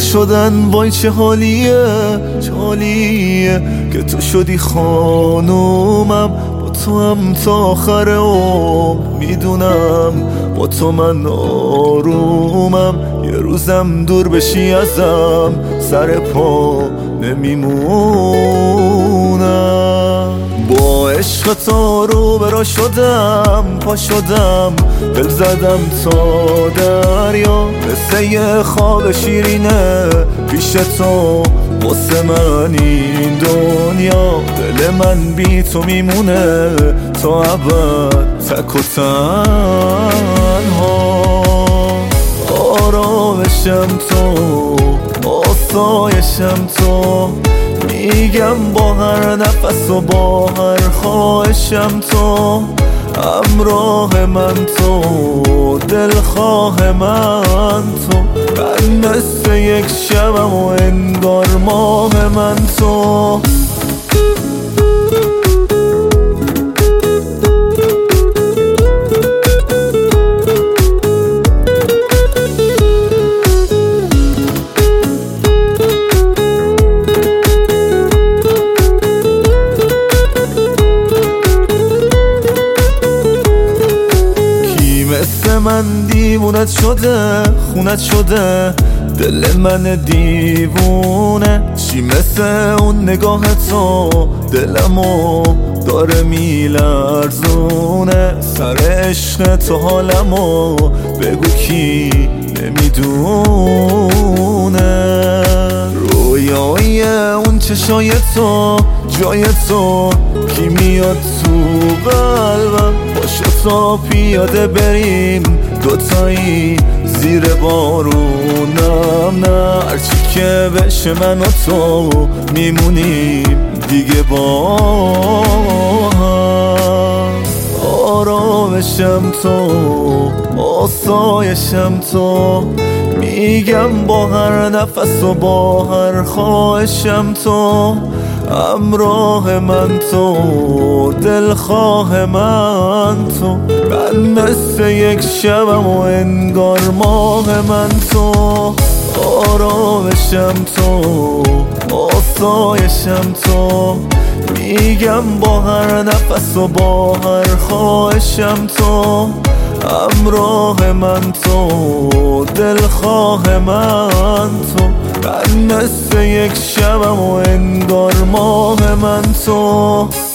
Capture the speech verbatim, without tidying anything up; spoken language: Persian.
شدن وای چه حالیه، چه حالیه که تو شدی خانومم. با تو هم تا آخر عمر میدونم، با تو من آرومم. یه روزم دور بشی ازم سر پا نمیمونم. با عشق تو رو برا شدم، پا شدم، دل زدم تا دریا. مثل یه خواب شیرینه پیش تو واسه من این دنیا. دل من بی تو میمونه تا ابد تک و تنها. آرامشم تو، آسایشم تو، میگم با هر نفس و با هر خواهشم تو. همراه من تو، دلخواه من تو. من مثل یک شبم و انگار ماه من تو. مثل من دیوونت شده، خونت شده دل من دیوونه. چی مثل اون نگاه تو دلمو داره میلرزونه. سر عشق تو حالمو بگو کی نمیدونه. رویای اون چشای تو، جای تو کی میاد تو قلبم. باشو تا پیاده بریم دوتایی زیر بارونم. نه هرچی که بشه من و تو میمونیم دیگه با هم. آرامشم تو، آسایشم تو، میگم با هر نفس و با هر خواهشم تو. همراه من تو، دلخواه من تو. من مثل یک شبم و انگار ماه من تو. آرامشم تو، آسایشم تو، میگم با هر نفس و با هر خواهشم تو. همراه من تو، دلخواه من تو. من مثل یک شبم و انگار ماه من تو.